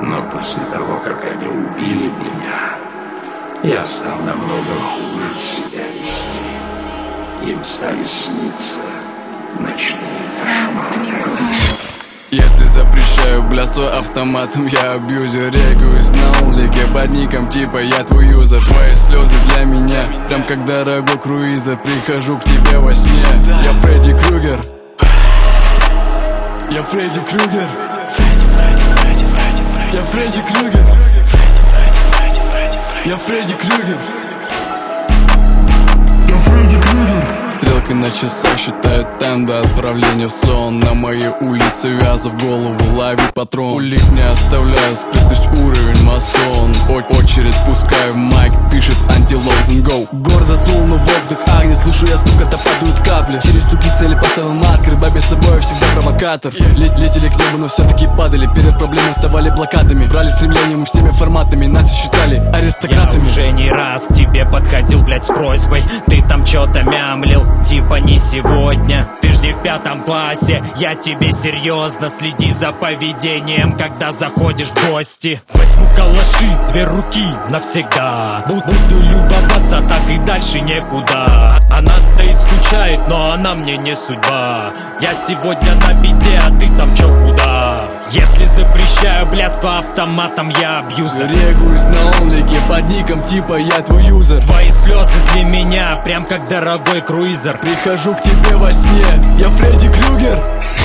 Но после того, как они убили меня, я стал намного хуже себя вести. Им стали сниться ночные кошмары. Если запрещаю блядство автоматом, я абьюзер. Регаюсь на улике под ником типа я твой юзер. Твои слезы для меня, прям как дорогой круизер. Прихожу к тебе во сне, я Фредди Крюгер. Я Фредди Крюгер. Я Фредди Крюгер. Я Фредди Крюгер. Стрелка на часах считает тайм до отправления в сон. На моей улице вяза в голову ловит патрон. Улик не оставляю, скрытость уровень масон. Очередь пускай в майк, пишет антиловс and go. Гордо снул, но воздух огня. Слышу я стук, это падают капли. Через стуки цели поставил маркер. Бабе с собой всегда провокатор. Летели к небу, но все-таки падали. Перед проблемой вставали блокадами. Брали стремлением и всеми форматами. Нас считали аристократами. Я уже не раз к тебе подходил, блять, с просьбой. Ты там что-то мямлил, типа не сегодня. Ты ж не в 5 классе, я тебе серьезно. Следи за поведением, когда заходишь в гости. Возьму калаши, 2 руки навсегда. Буду любоваться, так и дальше некуда. Она стоит, скучает, но она мне не судьба. Я сегодня на бите, а ты там чё куда? Если запрещаю блядство автоматом, я абьюзер. Регаюсь на онлике под ником типа я твой юзер. Твои слезы для меня, прям как дорогой круизер. Прихожу к тебе во сне, я Фредди Крюгер.